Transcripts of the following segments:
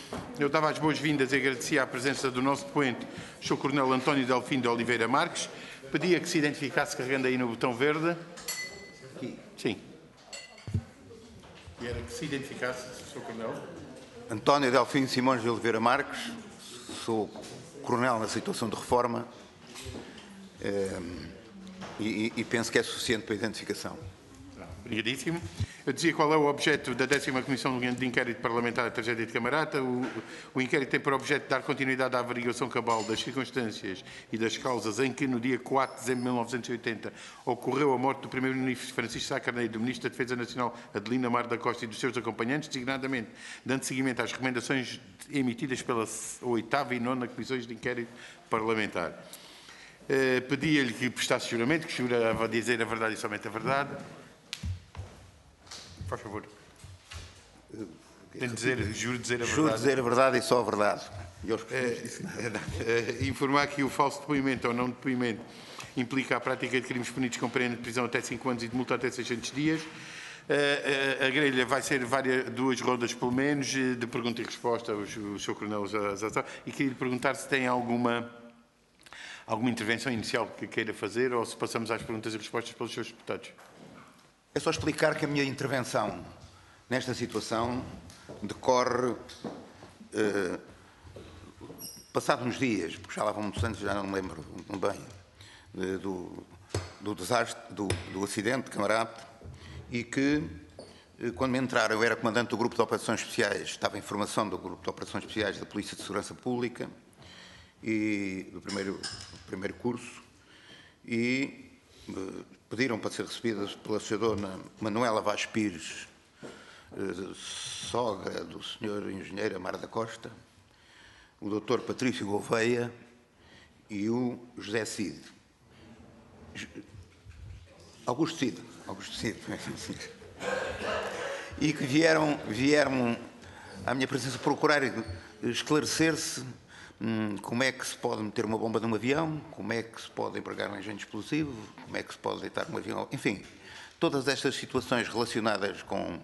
Eu dava as boas-vindas e agradecia a presença do nosso depoente, Sr. Coronel António Delfim de Oliveira Marques. Pedia que se identificasse carregando aí no botão verde. Aqui. Sim. E era que se identificasse, Sr. Coronel. António Delfim Simões de Oliveira Marques, sou coronel na situação de reforma e penso que é suficiente para a identificação. Obrigadíssimo. Eu dizia qual é o objeto da 10ª Comissão de Inquérito Parlamentar da Tragédia de Camarata. O inquérito tem por objeto dar continuidade à averiguação cabal das circunstâncias e das causas em que, no dia 4 de dezembro de 1980, ocorreu a morte do Primeiro-Ministro Francisco Sá Carneiro, do Ministro da Defesa Nacional Adelina Mar da Costa e dos seus acompanhantes, designadamente dando seguimento às recomendações emitidas pela 8ª e 9ª Comissões de Inquérito Parlamentar. Pedia-lhe que prestasse juramento, que jurava dizer a verdade e somente a verdade. Faz favor. Juro dizer a verdade. Juro dizer a verdade e só a verdade. Informar que o falso depoimento ou não depoimento implica a prática de crimes punidos com pena de prisão até 5 anos e de multa até 600 dias. A grelha vai ser duas rondas pelo menos, de pergunta e resposta. O Sr. Coronel já sabe. E queria lhe perguntar se tem alguma intervenção inicial que queira fazer ou se passamos às perguntas e respostas pelos seus deputados. É só explicar que a minha intervenção nesta situação decorre passados uns dias, porque já lá vão muitos anos, já não me lembro bem, do desastre, do acidente de Camarate, e que, quando me entraram, eu era comandante do Grupo de Operações Especiais, estava em formação do Grupo de Operações Especiais da Polícia de Segurança Pública, e do primeiro curso, e pediram para ser recebidas pela senhora Manuela Vaz Pires, sogra do Sr. Engenheiro Amar da Costa, o Dr. Patrício Gouveia e o José Cid. Augusto Cid. E que vieram à minha presença procurar esclarecer-se como é que se pode meter uma bomba num avião, como é que se pode empregar um engenho explosivo, como é que se pode deitar um avião, enfim, todas estas situações relacionadas com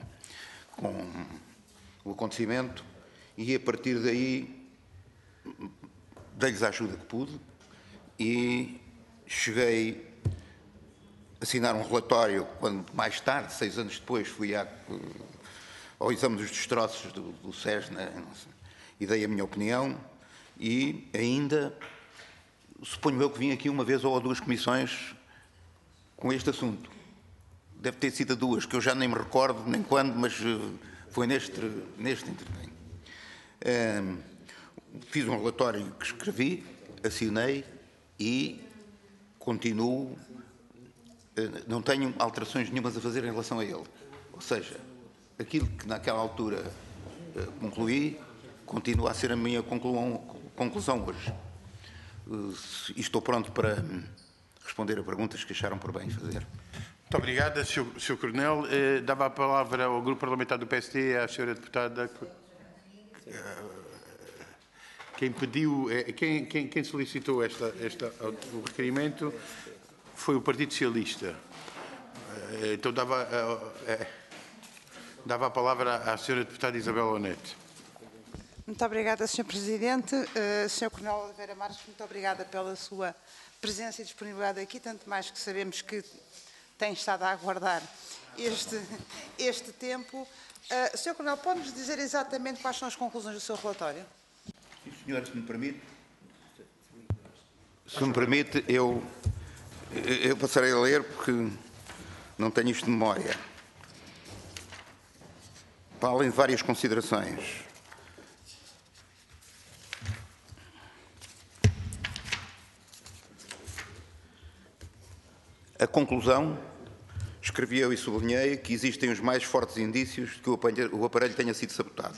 o acontecimento, e a partir daí dei-lhes a ajuda que pude e cheguei a assinar um relatório quando, mais tarde, 6 anos depois, fui ao exame dos destroços do SESNA e dei a minha opinião. E ainda, suponho eu que vim aqui uma vez ou 2 comissões com este assunto. Deve ter sido 2, que eu já nem me recordo nem quando, mas foi neste intervento. Fiz um relatório que escrevi, assinei e continuo, não tenho alterações nenhumas a fazer em relação a ele. Ou seja, aquilo que naquela altura concluí, continua a ser a minha conclusão hoje. E estou pronto para responder a perguntas que acharam por bem fazer. Muito obrigado, Sr. Coronel. Dava a palavra ao Grupo Parlamentar do PSD, à Sra. Deputada. Quem pediu, quem solicitou o requerimento foi o Partido Socialista. Então dava a palavra à Sra. Deputada Isabel Onete. Muito obrigada, Sr. Presidente. Sr. Coronel Oliveira Marques, muito obrigada pela sua presença e disponibilidade aqui, tanto mais que sabemos que tem estado a aguardar este tempo. Sr. Coronel, pode-nos dizer exatamente quais são as conclusões do seu relatório? Sim, senhor, se me permite. Se me permite, eu passarei a ler porque não tenho isto de memória. Para além de várias considerações. A conclusão, escrevi eu e sublinhei que existem os mais fortes indícios de que o aparelho tenha sido sabotado.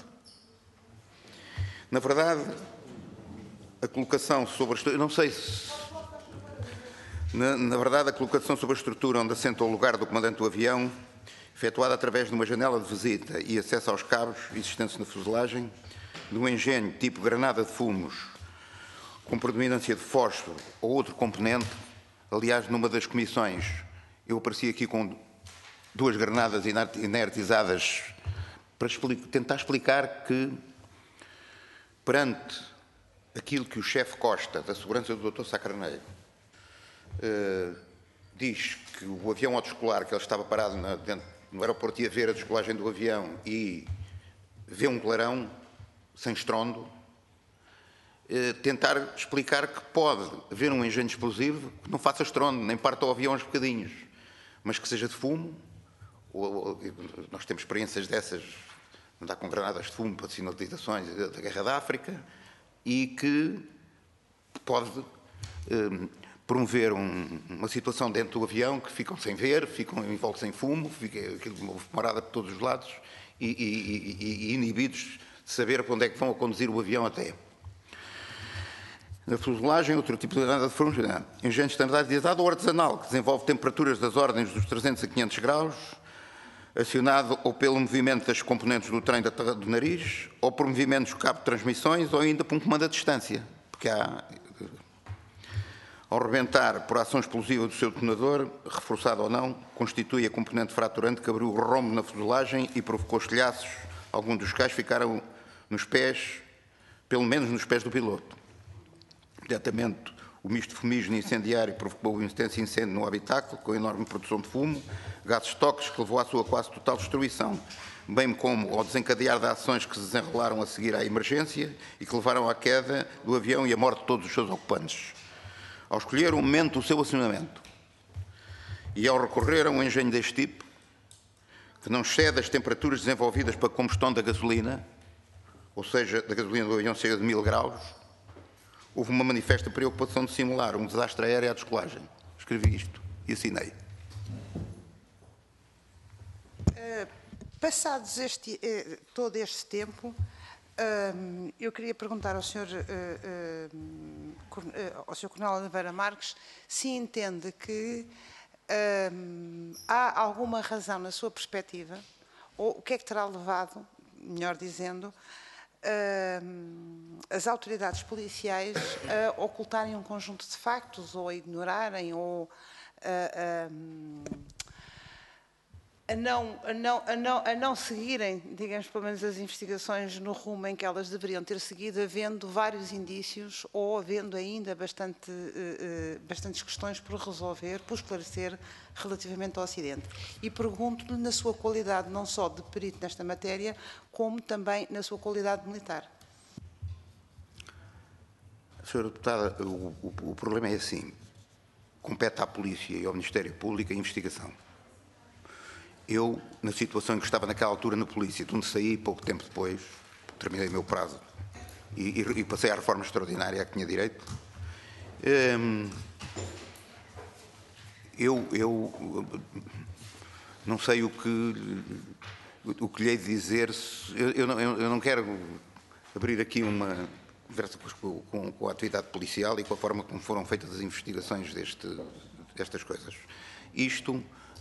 Na verdade, a colocação sobre a não sei se... Na verdade, a colocação sobre a estrutura onde assenta o lugar do comandante do avião, efetuada através de uma janela de visita e acesso aos cabos existentes na fuselagem, de um engenho tipo granada de fumos, com predominância de fósforo ou outro componente. Aliás, numa das comissões, eu apareci aqui com 2 granadas inertizadas para tentar explicar que perante aquilo que o chefe Costa, da segurança do Dr. Sá Carneiro, diz que o avião autoescolar, que ele estava parado no aeroporto, ia ver a descolagem do avião e vê um clarão sem estrondo, tentar explicar que pode haver um engenho explosivo que não faça estrondo, nem parta o avião aos bocadinhos, mas que seja de fumo. Nós temos experiências dessas, andar com granadas de fumo para sinalizações da Guerra da África, e que pode promover uma situação dentro do avião que ficam sem ver, ficam envoltos em fumo, fica uma fumarada por todos os lados e inibidos de saber para onde é que vão a conduzir o avião até. Na fuselagem, outro tipo de granada de fumo, engenho standardizado ou artesanal, que desenvolve temperaturas das ordens dos 300 a 500 graus, acionado ou pelo movimento das componentes do trem do nariz, ou por movimentos do cabo de transmissões, ou ainda por um comando à distância, porque ao rebentar por ação explosiva do seu detonador, reforçado ou não, constitui a componente fraturante que abriu o rombo na fuselagem e provocou estilhaços. Alguns dos quais ficaram nos pés, pelo menos nos pés do piloto. Imediatamente, o misto de fumígeno incendiário provocou um intenso incêndio no habitáculo, com enorme produção de fumo, gases tóxicos que levou à sua quase total destruição, bem como ao desencadear de ações que se desenrolaram a seguir à emergência e que levaram à queda do avião e à morte de todos os seus ocupantes. Ao escolher o momento do seu acionamento e ao recorrer a um engenho deste tipo, que não excede as temperaturas desenvolvidas para a combustão da gasolina, ou seja, da gasolina do avião chega de 1000 graus, houve uma manifesta preocupação de simular um desastre aéreo à descolagem. Escrevi isto e assinei. Passados todo este tempo, eu queria perguntar ao Sr. Coronel Oliveira Marques se entende que há alguma razão, na sua perspectiva, ou o que é que terá levado, melhor dizendo, as autoridades policiais a ocultarem um conjunto de factos, ou a ignorarem, ou a não seguirem, digamos, pelo menos as investigações no rumo em que elas deveriam ter seguido, havendo vários indícios ou havendo ainda bastantes questões por resolver, por esclarecer relativamente ao acidente. E pergunto-lhe na sua qualidade não só de perito nesta matéria, como também na sua qualidade militar. Senhora Deputada, o problema é assim. Compete à Polícia e ao Ministério Público a investigação. Eu, na situação em que estava naquela altura na Polícia, de onde saí pouco tempo depois, terminei o meu prazo e passei à reforma extraordinária a que tinha direito, eu não sei o que lhe hei de dizer. Eu não quero abrir aqui uma conversa com a atividade policial e com a forma como foram feitas as investigações destas coisas. Isto...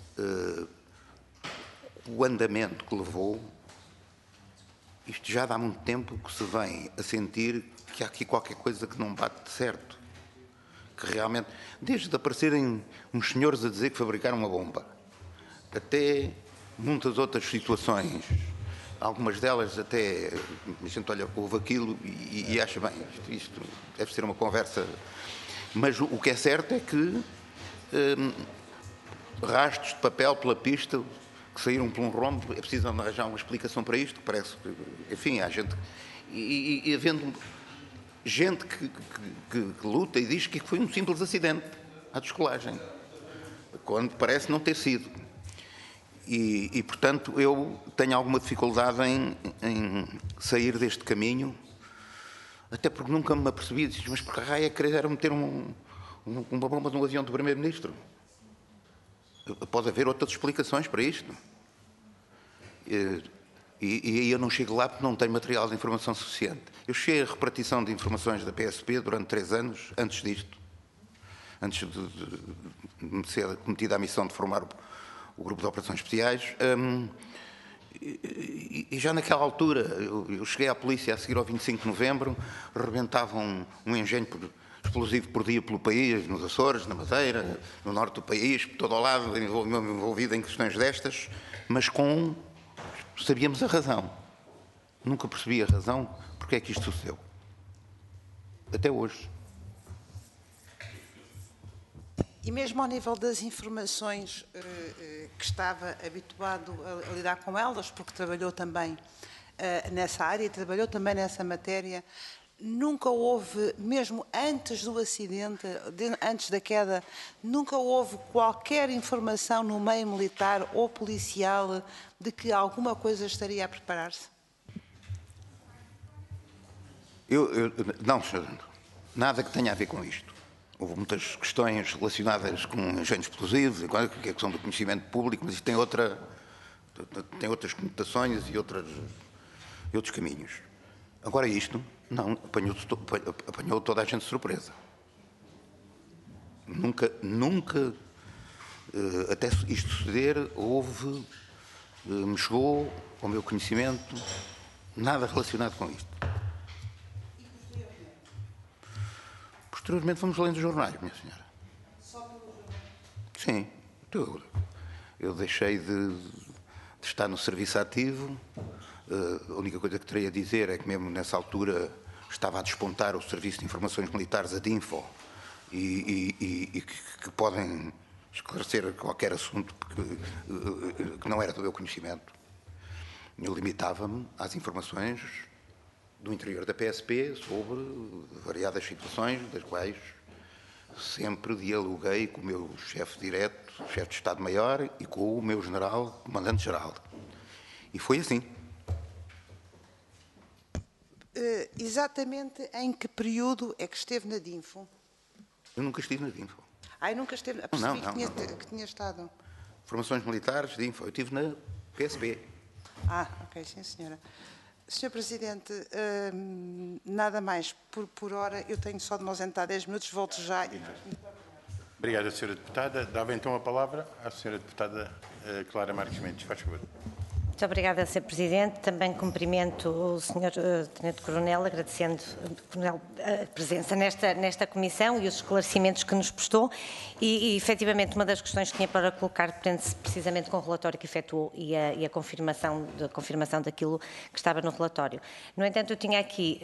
o andamento que levou, isto já dá muito tempo que se vem a sentir que há aqui qualquer coisa que não bate certo. Que realmente, desde aparecerem uns senhores a dizer que fabricaram uma bomba, até muitas outras situações, algumas delas até, a gente olha, houve aquilo e acha, bem, isto deve ser uma conversa. Mas o que é certo é que rastros de papel pela pista que saíram por um rombo, é preciso arranjar uma explicação para isto, parece que, enfim, há gente, e havendo gente que luta e diz que foi um simples acidente à descolagem, quando parece não ter sido. E portanto, eu tenho alguma dificuldade em sair deste caminho, até porque nunca me apercebi, mas por que raio é que querer meter uma bomba no avião do Primeiro-Ministro? Pode haver outras explicações para isto. E eu não chego lá porque não tenho material de informação suficiente. Eu cheguei à repartição de informações da PSP durante 3 anos, antes disto, antes de me ser cometida a missão de formar o grupo de operações especiais. E já naquela altura, eu cheguei à polícia a seguir ao 25 de novembro, rebentavam um engenho explosivo por dia pelo país, nos Açores, na Madeira, no norte do país, por todo o lado, envolvido em questões destas, mas sabíamos a razão. Nunca percebi a razão porque é que isto sucedeu. até hoje. E mesmo ao nível das informações que estava habituado a lidar com elas, porque trabalhou também nessa área, trabalhou também nessa matéria, nunca houve, mesmo antes do acidente, antes da queda, nunca houve qualquer informação no meio militar ou policial de que alguma coisa estaria a preparar-se? Não, Sr. Nada que tenha a ver com isto. Houve muitas questões relacionadas com engenhos explosivos, que é questão do conhecimento público, mas isto tem outras conotações e outros caminhos. Agora isto, não, apanhou toda a gente de surpresa. Nunca, até isto suceder, me chegou ao meu conhecimento nada relacionado com isto. Posteriormente fomos lendo os jornais, minha senhora. Só pelos jornais? Sim. Eu deixei de estar no serviço ativo. A única coisa que terei a dizer é que mesmo nessa altura estava a despontar o Serviço de Informações Militares, a DINFO, e que podem esclarecer qualquer assunto que não era do meu conhecimento. Eu limitava-me às informações do interior da PSP sobre variadas situações, das quais sempre dialoguei com o meu chefe direto, chefe de Estado-Maior, e com o meu general, comandante-geral. E foi assim. Exatamente em que período é que esteve na DINFO? Eu nunca estive na DINFO. Eu nunca esteve, que tinha estado. Formações militares, DINFO. Eu estive na PSP. Ok, sim, senhora. Senhor Presidente, nada mais por hora. Eu tenho só de me ausentar 10 minutos, volto já. Obrigado, Sra. Deputada. Dava então a palavra à Sra. Deputada Clara Marques Mendes. Faz favor. Muito obrigada, Sr. Presidente. Também cumprimento o Sr. Tenente-Coronel, agradecendo a presença nesta comissão e os esclarecimentos que nos prestou. E efetivamente, uma das questões que tinha para colocar prende-se precisamente com o relatório que efetuou e a confirmação daquilo que estava no relatório. No entanto, eu tinha aqui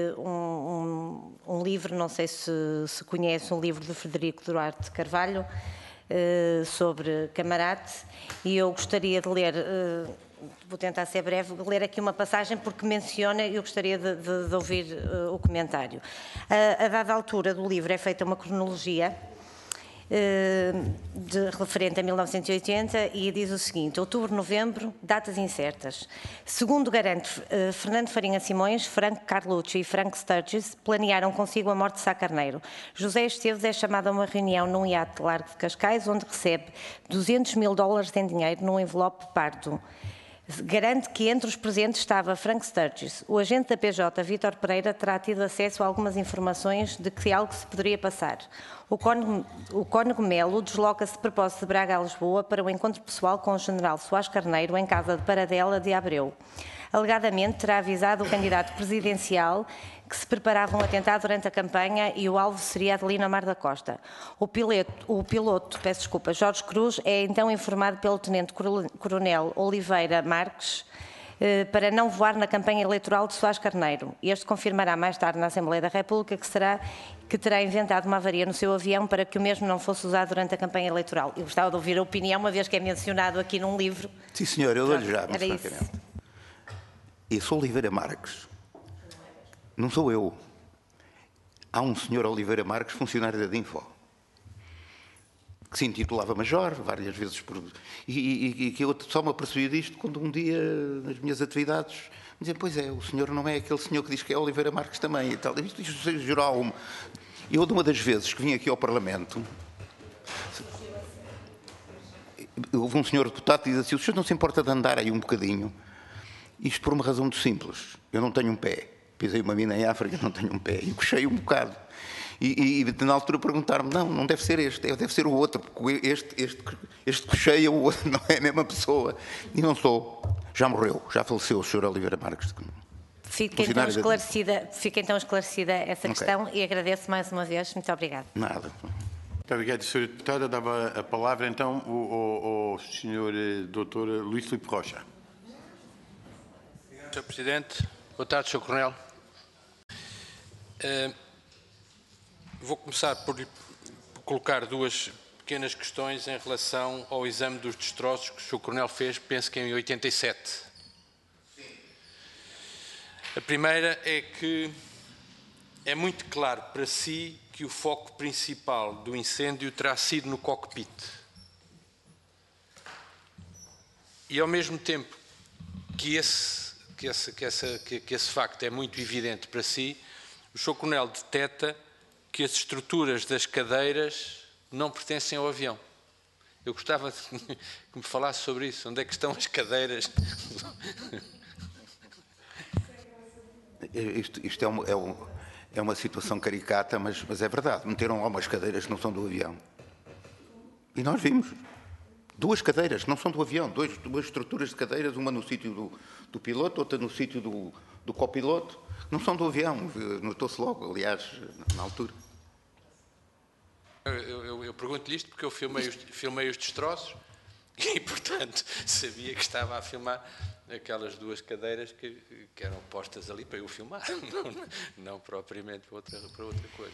um livro, não sei se conhece, um livro de Frederico Duarte Carvalho, sobre Camarate, e eu gostaria de ler... Vou tentar ser breve, ler aqui uma passagem porque menciona e eu gostaria de ouvir o comentário. A dada altura do livro é feita uma cronologia referente a 1980 e diz o seguinte: outubro, novembro, datas incertas. Segundo garante Fernando Farinha Simões, Franco Carlucci e Frank Sturgis planearam consigo a morte de Sá Carneiro. José Esteves é chamado a uma reunião num iate largo de Cascais, onde recebe $200 mil em dinheiro num envelope pardo. Garante que entre os presentes estava Frank Sturgis. O agente da PJ, Vítor Pereira, terá tido acesso a algumas informações de que algo se poderia passar. O Cónego Melo desloca-se de propósito de Braga a Lisboa para o encontro pessoal com o general Soares Carneiro em casa de Paradela de Abreu. Alegadamente terá avisado o candidato presidencial que se preparava um atentado durante a campanha e o alvo seria Adelino Amar da Costa. O piloto, Jorge Cruz, é então informado pelo Tenente-Coronel Oliveira Marques para não voar na campanha eleitoral de Soares Carneiro. Este confirmará mais tarde na Assembleia da República que terá inventado uma avaria no seu avião para que o mesmo não fosse usado durante a campanha eleitoral. Eu gostava de ouvir a opinião, uma vez que é mencionado aqui num livro. Sim, senhor, eu dou-lhe já, Era francamente. Eu sou Oliveira Marques. Não sou eu. Há um senhor Oliveira Marques, funcionário da DINFO, que se intitulava Major, várias vezes por... E que eu só me apercebi disto quando um dia, nas minhas atividades, me dizem, pois é, o senhor não é aquele senhor que diz que é Oliveira Marques também e tal. Isto gerou Eu, de uma das vezes que vim aqui ao Parlamento, houve um senhor deputado que diz assim, o senhor não se importa de andar aí um bocadinho? Isto por uma razão muito simples. Eu não tenho um pé. Pisei uma mina em África, não tenho um pé. E cochei um bocado. E na altura perguntaram-me, não deve ser este, deve ser o outro, porque este cocheia, o outro não é a mesma pessoa. E não sou. Já morreu, já faleceu o Sr. Oliveira Marques. Fica então esclarecida essa questão e agradeço mais uma vez. Muito obrigada. Nada. Muito obrigado, Sra. Deputada. Dava a palavra então ao Sr. Dr. Luís Filipe Rocha. Sr. Presidente, boa tarde, Sr. Coronel. Vou começar por colocar duas pequenas questões em relação ao exame dos destroços que o Sr. Coronel fez, penso que em 87. A primeira é que é muito claro para si que o foco principal do incêndio terá sido no cockpit. E ao mesmo tempo que esse facto é muito evidente para si, o Sr. Coronel detecta que as estruturas das cadeiras não pertencem ao avião. Eu gostava que me falasse sobre isso. Onde é que estão as cadeiras? Isto é uma situação caricata, mas é verdade. Meteram lá umas cadeiras que não são do avião. E nós vimos. Duas cadeiras que não são do avião. Duas estruturas de cadeiras, uma no sítio do piloto, outra no sítio do copiloto. Não são do avião. Notou-se logo, aliás, na altura. Eu pergunto-lhe isto porque eu filmei os destroços e, portanto, sabia que estava a filmar aquelas duas cadeiras que eram postas ali para eu filmar, não propriamente para outra coisa.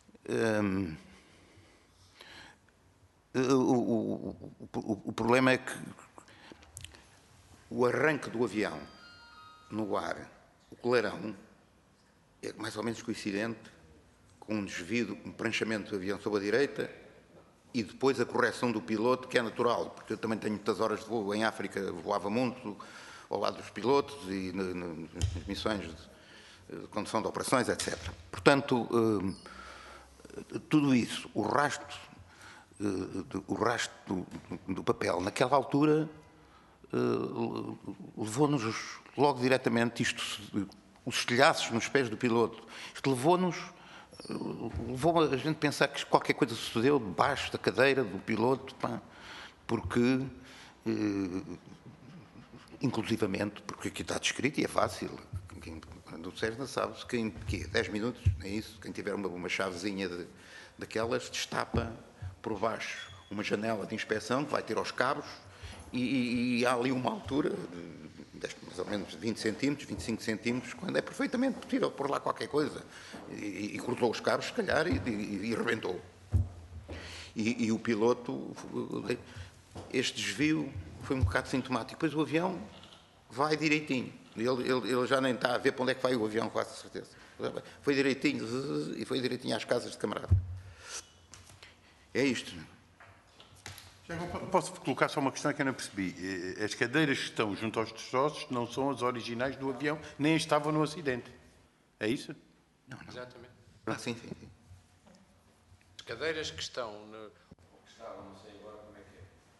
O problema é que o arranque do avião no ar, o coleirão, é mais ou menos coincidente com um desvio, um pranchamento do avião sobre a direita e depois a correção do piloto, que é natural, porque eu também tenho muitas horas de voo em África, voava muito ao lado dos pilotos e nas missões de condução de operações, etc. Portanto, tudo isso, o rastro do papel, naquela altura, levou-nos logo diretamente, os estilhaços nos pés do piloto, isto levou a gente a pensar que qualquer coisa sucedeu debaixo da cadeira do piloto, pá, porque, inclusivamente, porque aqui está descrito e é fácil, do Cessna sabe-se que em 10 minutos, é isso, quem tiver uma chavezinha daquelas, destapa por baixo uma janela de inspeção que vai ter aos cabos e há ali uma altura de mais ou menos 20 centímetros, 25 centímetros, quando é perfeitamente possível pôr lá qualquer coisa. E cortou os cabos, se calhar, e rebentou. E o piloto, este desvio foi um bocado sintomático. Depois o avião vai direitinho. Ele já nem está a ver para onde é que vai o avião, quase certeza. Foi direitinho, e foi direitinho às casas de camarada. É isto. Posso colocar só uma questão que eu não percebi. As cadeiras que estão junto aos destroços não são as originais do avião, nem estavam no acidente. É isso? Não. Exatamente. Sim. As cadeiras que estão... não sei agora como é que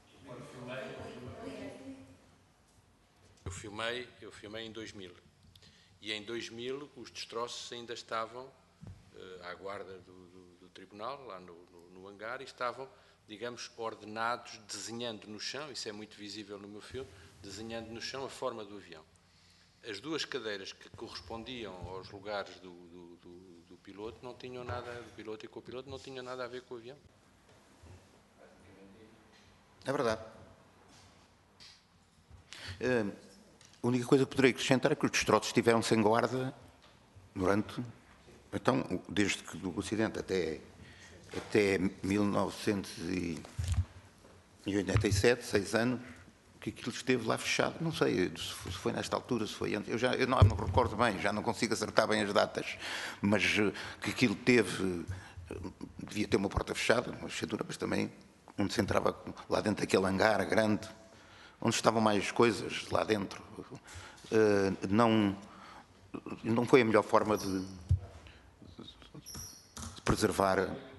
é. Eu filmei em 2000. E em 2000 os destroços ainda estavam à guarda do tribunal, lá no hangar, e estavam, digamos, ordenados, desenhando no chão, isso é muito visível no meu filme, desenhando no chão a forma do avião. As duas cadeiras que correspondiam aos lugares do piloto não tinham nada, do piloto e copiloto, não tinham nada a ver com o avião. É verdade. A única coisa que poderei acrescentar é que os destroços estiveram sem guarda durante... Então, desde que do acidente até 1987, 6 anos, que aquilo esteve lá fechado. Não sei se foi nesta altura, se foi antes. Eu não recordo bem, já não consigo acertar bem as datas, mas que aquilo devia ter uma porta fechada, uma fechadura, mas também onde se entrava lá dentro daquele hangar grande, onde estavam mais coisas lá dentro. Não foi a melhor forma de preservar.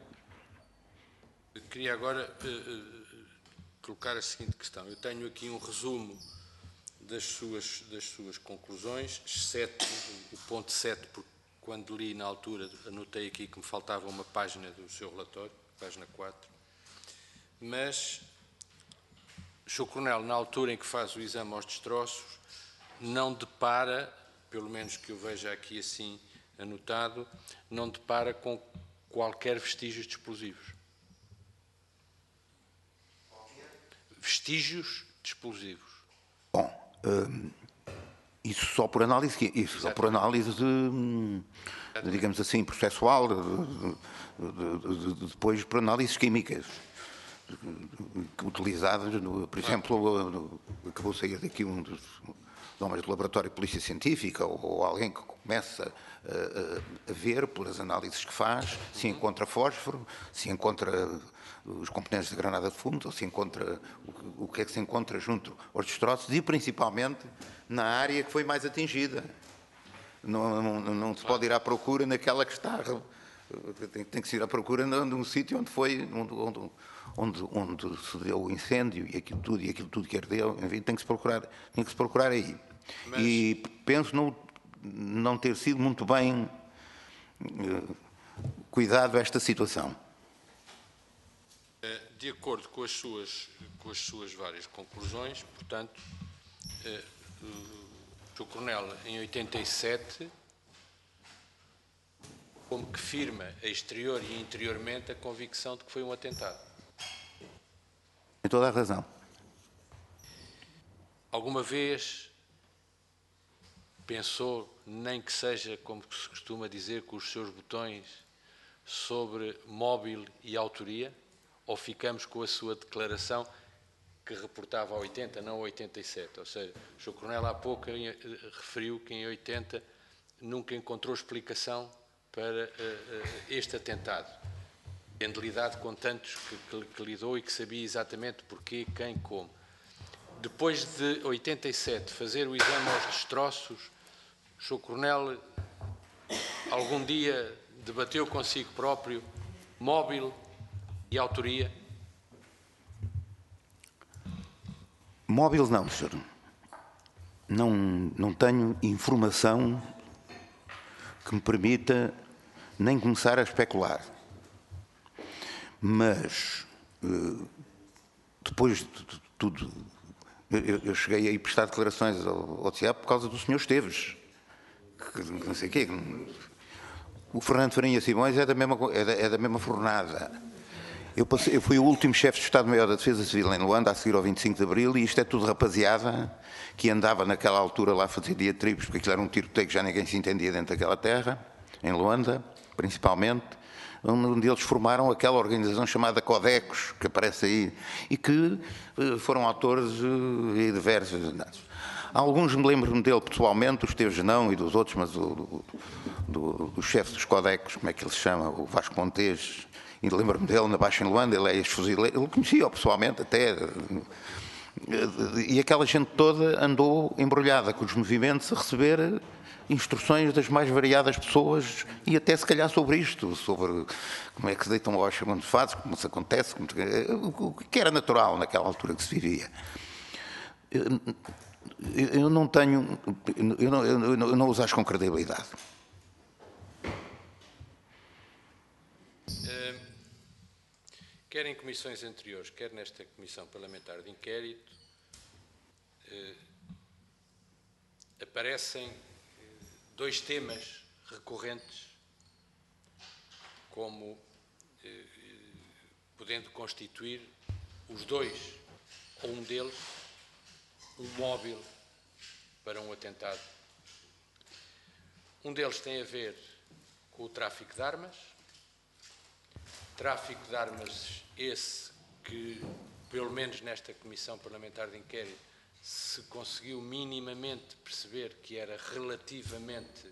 Eu queria agora colocar a seguinte questão. Eu tenho aqui um resumo das suas conclusões, exceto o ponto 7, porque quando li na altura anotei aqui que me faltava uma página do seu relatório, página 4, mas o Sr. Coronel, na altura em que faz o exame aos destroços, não depara, pelo menos que eu veja aqui assim anotado, não depara com qualquer vestígios de explosivos. Vestígios de explosivos. Bom, Isso só por análise, digamos assim, processual, depois por análises químicas, utilizadas, por exemplo, acabou de sair daqui um dos homens do laboratório de polícia científica, ou alguém que começa a ver, pelas análises que faz, se encontra fósforo, se encontra os componentes de granada de fundo, ou se encontra o que é que se encontra junto aos destroços, e principalmente na área que foi mais atingida. Não se pode ir à procura naquela que está. Tem que se ir à procura num sítio onde se deu o incêndio e aquilo tudo que ardeu. Enfim, tem que se procurar aí. E penso não ter sido muito bem cuidado esta situação. De acordo com as suas várias conclusões, portanto, o Sr. Coronel, em 87, como que firma a exterior e interiormente a convicção de que foi um atentado. Tem toda a razão. Alguma vez pensou, nem que seja, como se costuma dizer, com os seus botões, sobre móvel e autoria? Ou ficamos com a sua declaração que reportava a 80, não a 87? Ou seja, o Sr. Coronel há pouco referiu que em 80 nunca encontrou explicação para este atentado, tendo lidado com tantos que lidou e que sabia exatamente porquê, quem, como. Depois de 87 fazer o exame aos destroços, o Sr. Coronel algum dia debateu consigo próprio móvel e autoria? Móvel não, senhor. Não tenho informação que me permita nem começar a especular. Mas, depois de tudo, eu cheguei a ir prestar declarações ao TSE por causa do Sr. Esteves. Que não sei o quê. O Fernando Farinha Simões é da mesma fornada. Eu fui o último chefe de Estado-Maior da Defesa Civil em Luanda, a seguir ao 25 de Abril, e isto é tudo rapaziada que andava naquela altura lá a fazer diatribos, porque aquilo era um tiroteio que já ninguém se entendia dentro daquela terra, em Luanda, principalmente, onde eles formaram aquela organização chamada Codecos, que aparece aí, e que foram autores de diversos assassinatos. Alguns me lembro-me dele pessoalmente, os Esteves não, e dos outros, mas do chefe dos Codecos, como é que ele se chama, o Vasco Montes, e lembro-me dele na Baixa em Luanda, ele é ex-fuzileiro, ele conhecia-o pessoalmente até, e aquela gente toda andou embrulhada com os movimentos a receber instruções das mais variadas pessoas e até se calhar sobre isto, sobre como é que se deitam hoje quando se faz, como se acontece, o que era natural naquela altura que se vivia. Eu não tenho, eu não os acho com credibilidade. Quer em comissões anteriores, quer nesta Comissão Parlamentar de Inquérito, aparecem dois temas recorrentes como podendo constituir os dois, ou um deles, um móvel para um atentado. Um deles tem a ver com o tráfico de armas, esse que, pelo menos nesta Comissão Parlamentar de Inquérito, se conseguiu minimamente perceber que era relativamente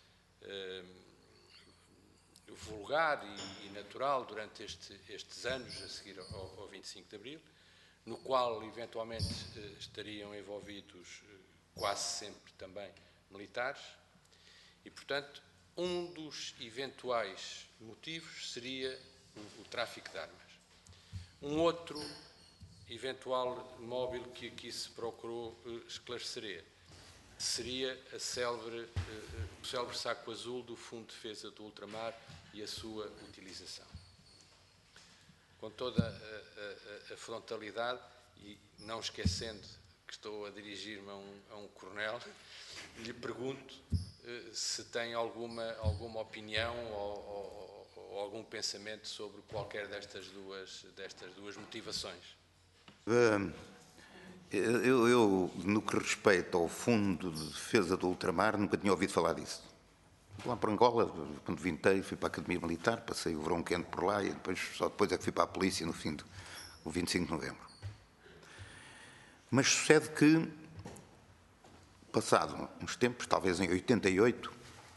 vulgar e natural durante estes anos a seguir ao 25 de Abril, no qual eventualmente estariam envolvidos quase sempre também militares, e portanto um dos eventuais motivos seria o tráfico de armas. Um outro eventual móvel que aqui se procurou esclarecer seria o célebre saco azul do Fundo de Defesa do Ultramar e a sua utilização. Com toda a frontalidade, e não esquecendo que estou a dirigir-me a um coronel, lhe pergunto se tem alguma opinião ou algum pensamento sobre qualquer destas duas motivações. Eu, no que respeita ao Fundo de Defesa do Ultramar, nunca tinha ouvido falar disso. Lá para Angola, quando vintei, fui para a Academia Militar, passei o verão quente por lá e só depois é que fui para a polícia no fim do 25 de novembro. Mas sucede que, passado uns tempos, talvez em 88,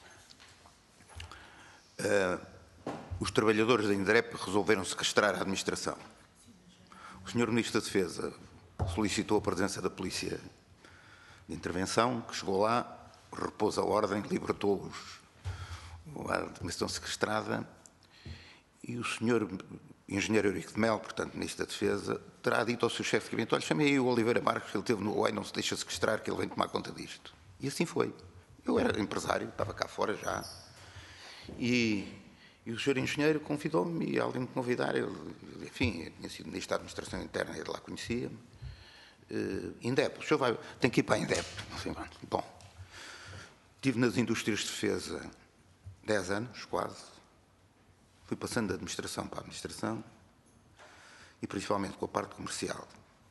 os trabalhadores da INDREP resolveram sequestrar a administração. O Sr. Ministro da Defesa solicitou a presença da Polícia de Intervenção, que chegou lá, repôs a ordem, libertou-os da administração sequestrada, e o Sr. Engenheiro Eurico de Mel, portanto, Ministro da Defesa, terá dito ao seu chefe de gabinete: olha, chamei aí o Oliveira Marques, que ele teve no Uai, não se deixa sequestrar, que ele vem tomar conta disto. E assim foi. Eu era empresário, estava cá fora já, e o Sr. Engenheiro convidou-me, e além de me convidar, ele, enfim, tinha sido Ministro da Administração Interna, ele lá conhecia-me. INDEP, o senhor tem que ir para a INDEP. Bom, estive nas indústrias de defesa 10 anos, quase. Fui passando da administração para a administração e principalmente com a parte comercial.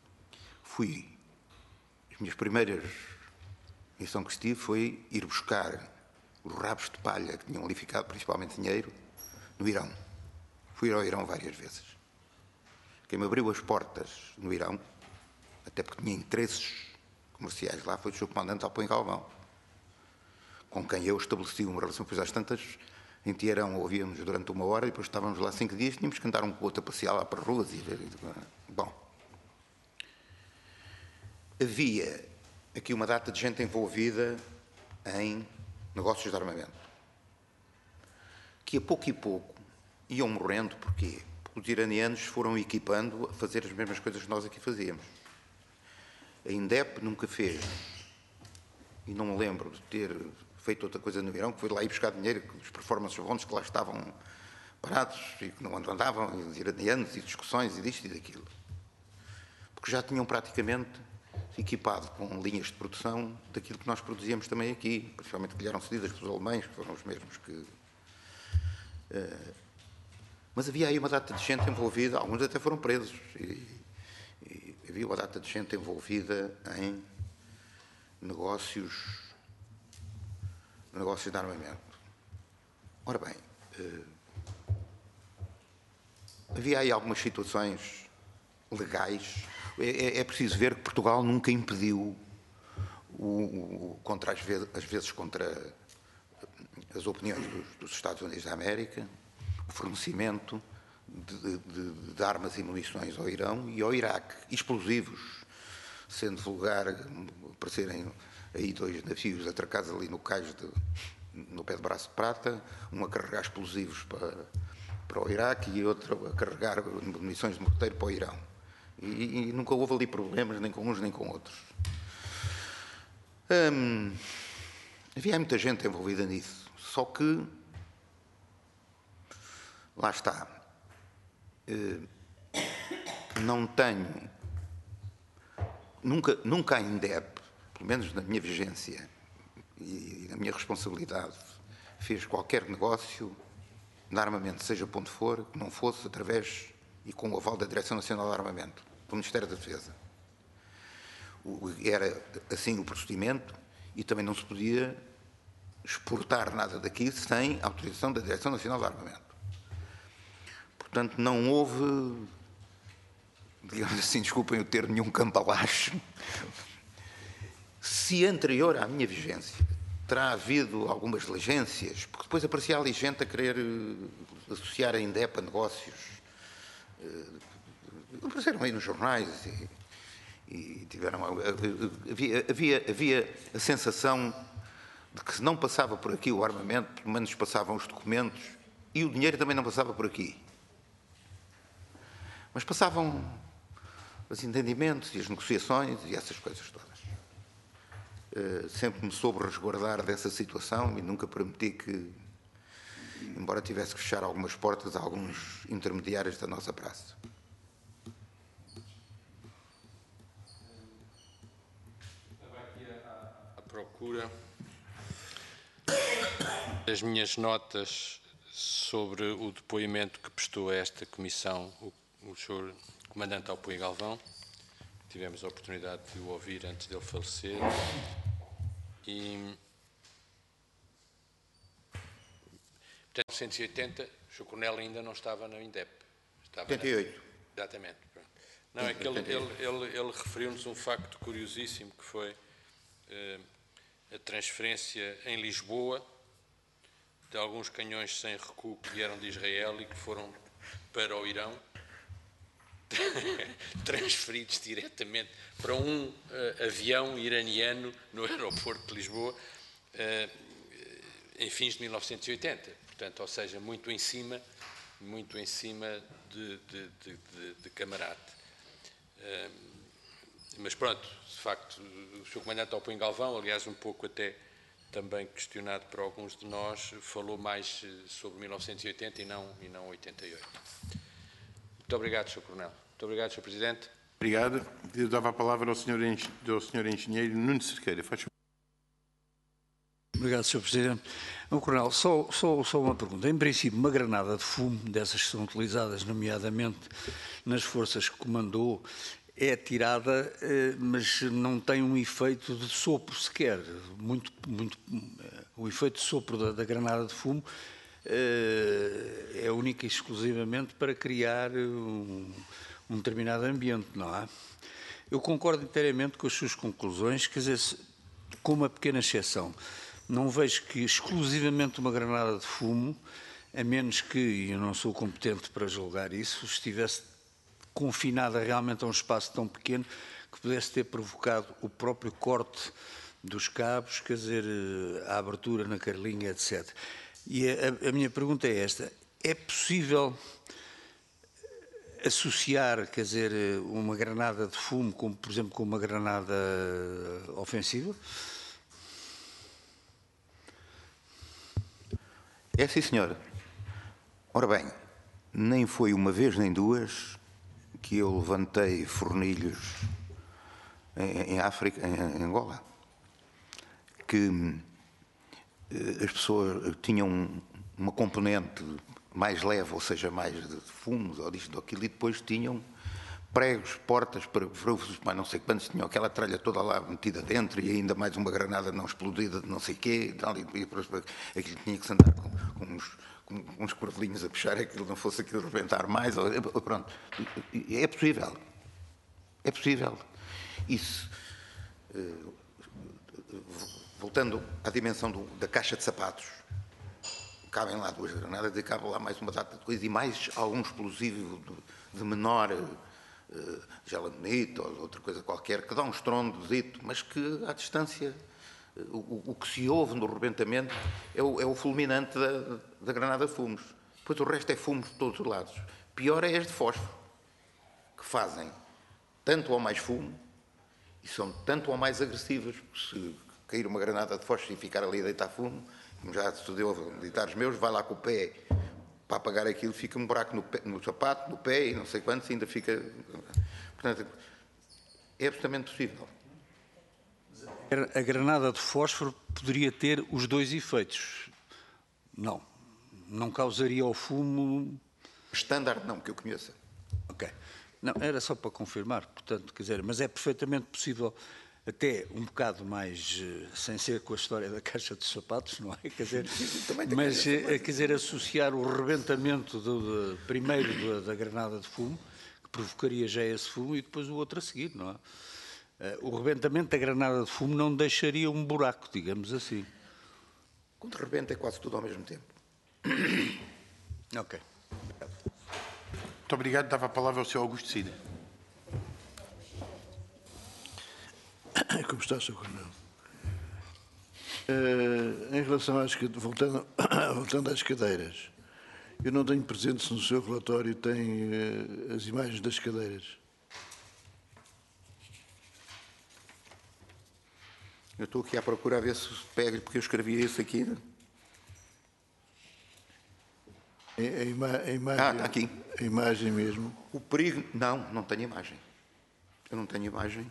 As minhas primeiras missão que estive foi ir buscar os rabos de palha que tinham ali ficado, principalmente dinheiro, no Irão. Fui ao Irão várias vezes. Quem me abriu as portas no Irão, até porque tinha interesses comerciais lá, foi o Sr. Comandante Alpões Galvão, com quem eu estabeleci uma relação, pois às tantas, em Teherão ouvíamos durante 1 hora e depois estávamos lá 5 dias, tínhamos que andar um com o outro a passear lá para ruas e ver. Bom, havia aqui uma data de gente envolvida em negócios de armamento, que a pouco e pouco iam morrendo. Porquê? Porque os iranianos foram equipando a fazer as mesmas coisas que nós aqui fazíamos. A INDEP nunca fez, e não me lembro de ter feito outra coisa no Irão, que foi lá ir buscar dinheiro, que os performances rondos que lá estavam parados e que não andavam, e os iranianos, e discussões, e disto e daquilo. Porque já tinham praticamente equipado com linhas de produção daquilo que nós produzíamos também aqui, principalmente que lhe eram cedidas pelos alemães, que foram os mesmos que... Mas havia aí uma data de gente envolvida, alguns até foram presos, e havia uma data de gente envolvida em negócios de armamento. Ora bem, havia aí algumas situações legais. É preciso ver que Portugal nunca impediu, às vezes contra as opiniões dos Estados Unidos da América, o fornecimento de armas e munições ao Irão e ao Iraque, explosivos, sendo vulgar aparecerem aí 2 navios atracados ali no cais no pé de Braço de Prata, um a carregar explosivos para o Iraque e outro a carregar munições de morteiro para o Irão. E nunca houve ali problemas, nem com uns nem com outros. Havia muita gente envolvida nisso, só que lá está. Não tenho, nunca a INDEP, pelo menos na minha vigência e na minha responsabilidade, fez qualquer negócio de armamento, seja para onde for, que não fosse através e com o aval da Direção Nacional de Armamento, do Ministério da Defesa. Era assim o procedimento e também não se podia exportar nada daqui sem autorização da Direção Nacional de Armamento. Portanto, não houve, digamos assim, desculpem o termo, nenhum cambalacho. Se anterior à minha vigência terá havido algumas diligências, porque depois aparecia ali gente a querer associar a INDEP a negócios, apareceram aí nos jornais e tiveram... Havia a sensação de que se não passava por aqui o armamento, pelo menos passavam os documentos e o dinheiro também não passava por aqui. Mas passavam os entendimentos e as negociações e essas coisas todas. Sempre me soube resguardar dessa situação e nunca permiti que, embora tivesse que fechar algumas portas a alguns intermediários da nossa praça. Estava aqui à procura das minhas notas sobre o depoimento que prestou a esta comissão o Sr. Comandante Alpões Galvão. tivemos a oportunidade de o ouvir antes dele falecer. E, portanto, em 1980, o Sr. Coronel ainda não estava na INDEP. Estava 88. Exatamente. Pronto. Não, é que ele referiu-nos um facto curiosíssimo, que foi a transferência em Lisboa de alguns canhões sem recuo que vieram de Israel e que foram para o Irão, transferidos diretamente para um avião iraniano no aeroporto de Lisboa, em fins de 1980. Portanto, ou seja, muito em cima de Camarate. Mas pronto, de facto, o Sr. Comandante Alpim Galvão, aliás, um pouco até também questionado por alguns de nós, falou mais sobre 1980 e não 88. Muito obrigado, Sr. Coronel. Muito obrigado, Sr. Presidente. Obrigado. Eu dava a palavra ao Sr. Engenheiro Nuno Cerqueira. Faz favor. Obrigado, Sr. Presidente. Coronel, só uma pergunta. Em princípio, uma granada de fumo, dessas que são utilizadas, nomeadamente nas forças que comandou, é tirada, mas não tem um efeito de sopro sequer. O efeito de sopro da granada de fumo é única e exclusivamente para criar um determinado ambiente, não é? Eu concordo inteiramente com as suas conclusões, quer dizer, com uma pequena exceção. Não vejo que exclusivamente uma granada de fumo, a menos que, e eu não sou competente para julgar isso, estivesse confinada realmente a um espaço tão pequeno que pudesse ter provocado o próprio corte dos cabos, quer dizer, a abertura na carlinha, etc. E a minha pergunta é esta: é possível associar, quer dizer, uma granada de fumo, como, por exemplo, com uma granada ofensiva? É sim, senhora. Ora bem, nem foi uma vez nem duas que eu levantei fornilhos em África, em Angola, que as pessoas tinham uma componente mais leve, ou seja, mais de fumos ou disto ou aquilo, e depois tinham pregos, portas para mas não sei quantos, tinham aquela tralha toda lá metida dentro e ainda mais uma granada não explodida de não sei quê, e aquilo tinha que se andar com uns cordelinhos a puxar, aquilo não fosse aquilo rebentar mais, pronto. É possível. É possível. Isso, voltando à dimensão da caixa de sapatos, cabem lá duas granadas e cabe lá mais uma data de coisa e mais algum explosivo de menor geladonite ou outra coisa qualquer, que dá um estrondozito, mas que à distância o que se ouve no rebentamento é o fulminante da granada de fumos. Depois o resto é fumos de todos os lados. Pior é as de fósforo, que fazem tanto ou mais fumo e são tanto ou mais agressivas. Se cair uma granada de fósforo e ficar ali a deitar fumo, como já estudou militares meus, vai lá com o pé para apagar aquilo, fica um buraco no sapato, no pé e não sei quantos, ainda fica... Portanto, é absolutamente possível. A granada de fósforo poderia ter os dois efeitos? Não causaria o fumo... Standard não, que eu conheça. Ok. Não, era só para confirmar, portanto, quer dizer, mas é perfeitamente possível, até um bocado mais, sem ser com a história da caixa de sapatos, não é? Quer dizer, mas, quer dizer, associar o rebentamento primeiro da granada de fumo, que provocaria já esse fumo, e depois o outro a seguir, não é? O rebentamento da granada de fumo não deixaria um buraco, digamos assim. Quando rebenta é quase tudo ao mesmo tempo. Ok. Muito obrigado. Dava a palavra ao Sr. Augusto Cida. Como está, Sr. Coronel? Em relação às voltando às cadeiras, eu não tenho presente se no seu relatório tem as imagens das cadeiras. Eu estou aqui à procura a ver se pego, porque eu escrevi isso aqui. A imagem, está aqui. A imagem mesmo. O perigo... Não tenho imagem. Eu não tenho imagem.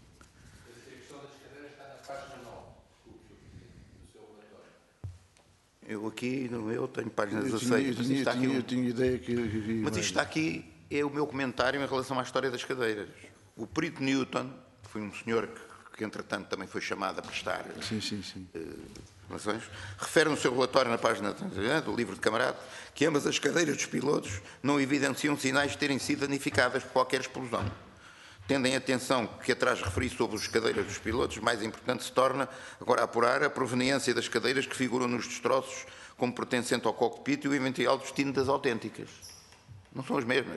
Eu aqui, no meu, tenho páginas 16. Eu tinha ideia que havia Mas isto está aqui, é o meu comentário em relação à história das cadeiras. O perito Newton, que foi um senhor que entretanto também foi chamado a prestar Sim. informações, refere no seu relatório na página do livro de camarada que ambas as cadeiras dos pilotos não evidenciam sinais de terem sido danificadas por qualquer explosão. Tendo em atenção que atrás referi sobre as cadeiras dos pilotos, mais importante se torna agora apurar a proveniência das cadeiras que figuram nos destroços como pertencente ao cockpit e o eventual destino das autênticas. Não são as mesmas.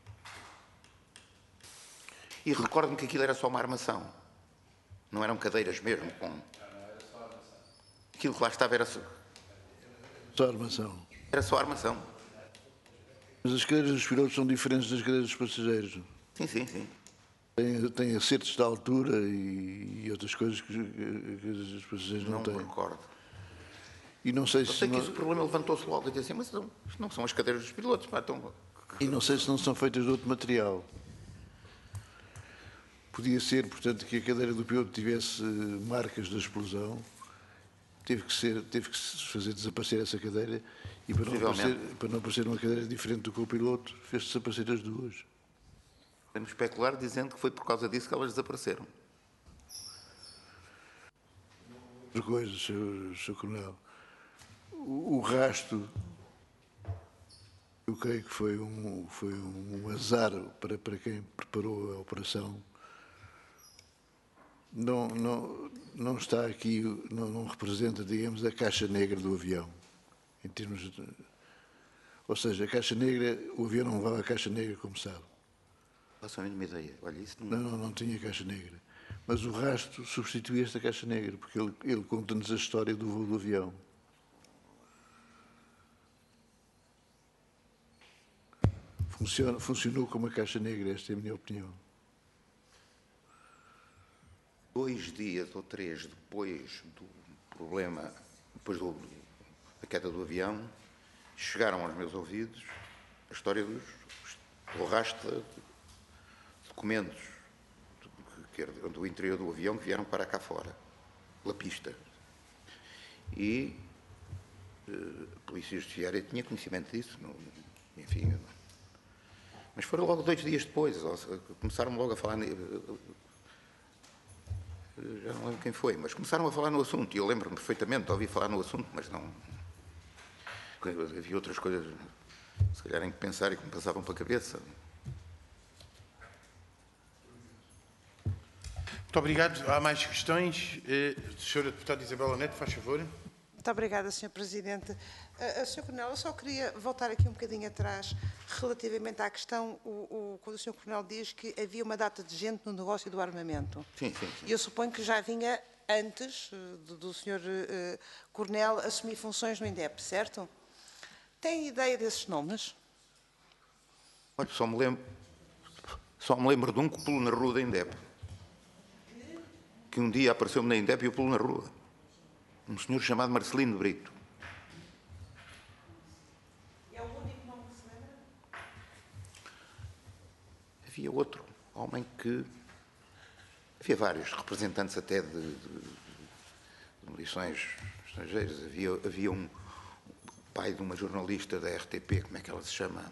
E recordo-me que aquilo era só uma armação. Não eram cadeiras mesmo com... Aquilo que lá estava era Só armação. era só armação. Mas as cadeiras dos pilotos são diferentes das cadeiras dos passageiros. Sim. Tem acertos de altura e outras coisas que os passageiros não Não têm. me recordo. E não sei Eu se sei que esse problema levantou-se logo. Eu disse assim, mas isto não são as cadeiras dos pilotos. Pá, então... E não sei se não são feitas de outro material. Podia ser, portanto, que a cadeira do piloto tivesse marcas da explosão. Teve que se fazer desaparecer essa cadeira e para não aparecer uma cadeira diferente do que o piloto, fez desaparecer as duas. Podemos especular dizendo que foi por causa disso que elas desapareceram. Outra coisa, Sr. Coronel. O rasto, eu creio que foi um azar para quem preparou a operação. Não está aqui, não representa, digamos, a caixa negra do avião. Em termos de, ou seja, a caixa negra, o avião não levava a caixa negra, como sabe. Faço a mínima ideia. Olha, isso Não tinha caixa negra. Mas o rasto substitui esta caixa negra, porque ele conta-nos a história do voo do avião. Funcionou como a caixa negra, esta é a minha opinião. 2 dias ou 3 depois do problema, depois da queda do avião, chegaram aos meus ouvidos a história do rastro de documentos do interior do avião que vieram para cá fora, pela pista. E a Polícia Judiciária tinha conhecimento disso, enfim. Mas foram logo 2 dias depois, começaram logo a falar... Já não lembro quem foi, mas começaram a falar no assunto, e eu lembro-me perfeitamente de ouvir falar no assunto, mas não... Havia outras coisas, se calhar, em que pensar e que me passavam pela cabeça. Muito obrigado. Há mais questões? Senhora Deputada Isabela Neto, faz favor. Muito obrigada, Sr. Presidente. Sr. Coronel, eu só queria voltar aqui um bocadinho atrás relativamente à questão, quando o Sr. Coronel diz que havia uma data de gente no negócio do armamento. Sim. E eu suponho que já vinha antes do Sr. Coronel assumir funções no INDEP, certo? Tem ideia desses nomes? Olha, só me lembro de um que pulo na rua da INDEP. Que um dia apareceu-me na INDEP e eu pulo na rua. Um senhor chamado Marcelino Brito. É o único nome que se lembra? Havia outro homem que... Havia vários representantes até de milições estrangeiras. Havia um pai de uma jornalista da RTP, como é que ela se chama?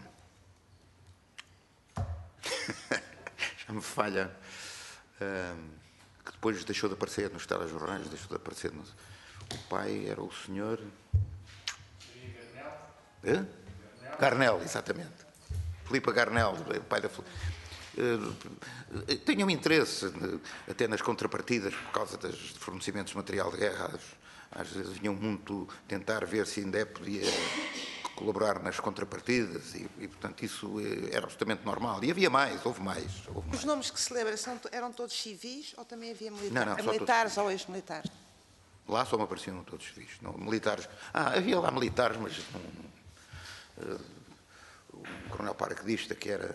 Já me falha. Que depois deixou de aparecer nos telejornais, deixou de aparecer. O pai era o senhor... Garnel, exatamente. Filipe Garnel, o pai da... Tenho um interesse até nas contrapartidas por causa dos fornecimentos de material de guerra. Às vezes vinham muito tentar ver se ainda podia colaborar nas contrapartidas e portanto, isso era absolutamente normal. E havia mais, houve mais. Os nomes que se lembra eram todos civis ou também havia Não, militares ou ex-militares? Lá só me apareciam todos civis. Não, militares. Havia lá militares, mas o coronel paraquedista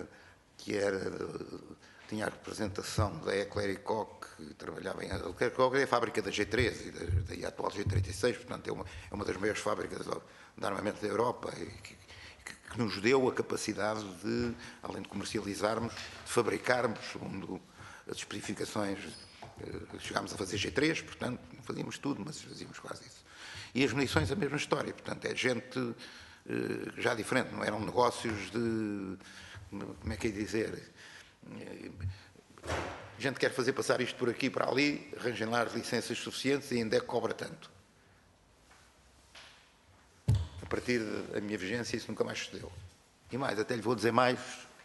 tinha a representação da Eclericot, que trabalhava em... A Eclericot é a fábrica da G3 e da atual G36, portanto é uma das maiores fábricas de armamento da Europa e que nos deu a capacidade de, além de comercializarmos, de fabricarmos, segundo as especificações, chegámos a fazer G3, portanto, não fazíamos tudo, mas fazíamos quase isso. E as munições, a mesma história, portanto, é gente já diferente, não eram negócios de... Como é que é dizer? A gente quer fazer passar isto por aqui e para ali, arranjem lá as licenças suficientes e ainda é que cobra tanto. A partir da minha vigência isso nunca mais sucedeu. E mais, até lhe vou dizer mais,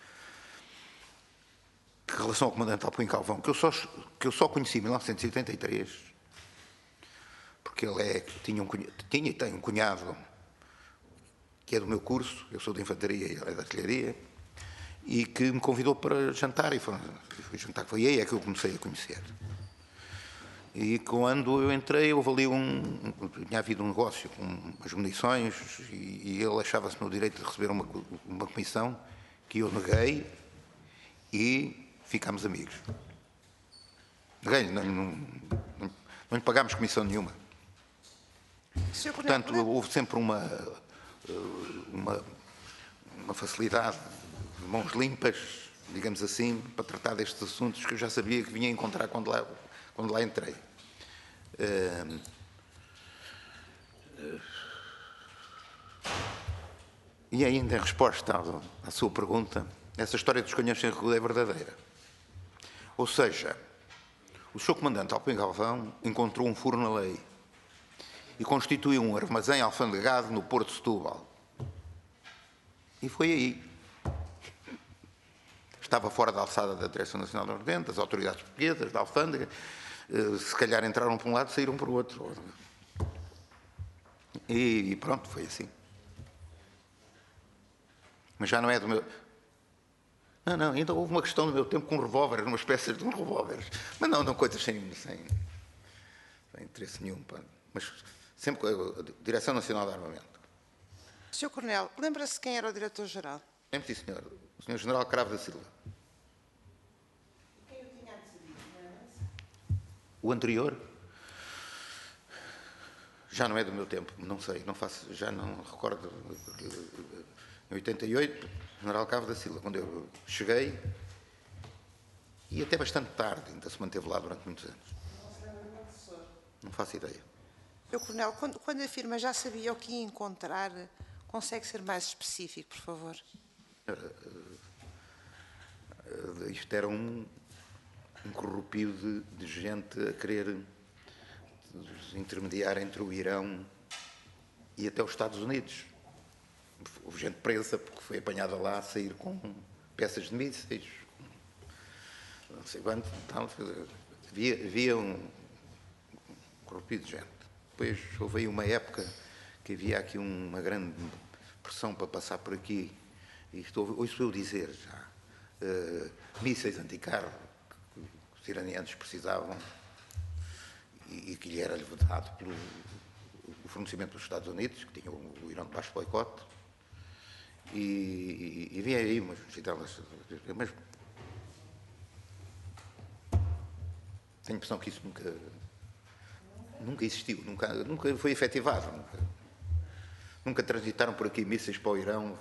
que em relação ao comandante Alpim Calvão, que eu só conheci em 1983, porque ele tinha e tem um cunhado que é do meu curso, eu sou de infantaria e ele é de artilharia, e que me convidou para jantar, e foi jantar, foi aí que eu comecei a conhecer. E quando eu entrei, houve ali tinha havido um negócio com as munições, e ele achava-se no direito de receber uma comissão, que eu neguei, e ficámos amigos. Neguei-lhe, não lhe pagámos comissão nenhuma. Portanto, houve sempre uma facilidade de mãos limpas, digamos assim, para tratar destes assuntos que eu já sabia que vinha encontrar quando lá entrei. E ainda em resposta à sua pergunta, essa história dos canhões sem reguda é verdadeira. Ou seja, o Sr. Comandante Alpim Galvão encontrou um furo na lei e constituiu um armazém alfandegado no Porto de Setúbal. E foi aí. Estava fora da alçada da Direção Nacional da Ordem, das autoridades portuguesas, da alfândega. Se calhar entraram para um lado e saíram para o outro. E pronto, foi assim. Mas já não é do meu... Não, ainda houve uma questão no meu tempo com um revólver, uma espécie de um revólver. Mas não coisas sem interesse nenhum. Pá. Mas sempre com a Direção Nacional de Armamento. Sr. Coronel, lembra-se quem era o diretor-geral? Lembro-se, sim, senhor. O Sr. General Cravo da Silva. Quem o tinha antecedido? O anterior? Já não é do meu tempo, não sei, já não recordo. Em 88, General Cravo da Silva, quando eu cheguei, e até bastante tarde, ainda se manteve lá durante muitos anos. Não faço ideia. Sr. Coronel, quando afirma já sabia o que ia encontrar, consegue ser mais específico, por favor? Isto era um corrupio de gente a querer intermediar entre o Irão e até os Estados Unidos. Houve gente presa porque foi apanhada lá a sair com peças de mísseis. Não sei quanto. Havia um corrupio de gente. Depois houve aí uma época que havia aqui uma grande pressão para passar por aqui. E ouço eu dizer já. Mísseis anticarro que os iranianos precisavam e que lhe era vedado pelo fornecimento dos Estados Unidos, que tinha o Irão de baixo boicote. E havia aí umas delas, mas tenho a impressão que isso nunca existiu, nunca foi efetivado. Nunca transitaram por aqui mísseis para o Irão.